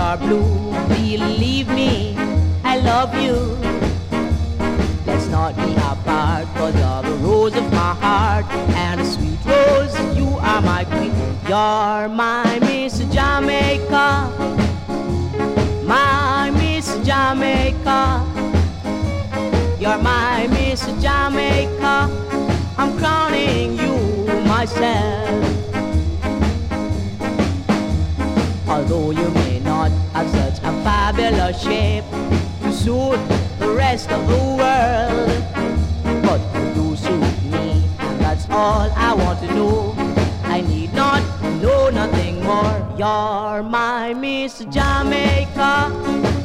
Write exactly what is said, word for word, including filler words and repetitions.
are blue, believe me, I love you. Let's not be apart, cause you're the rose of my heart, and a sweet rose, you are my queen. You're my Miss Jamaica, my Miss Jamaica. You're my Miss Jamaica, I'm crowning you myself. Although you may not have such a fabulous shape to suit the rest of the world, but you do suit me, and that's all I want to know. I need not know nothing more. You're my Miss Jamaica,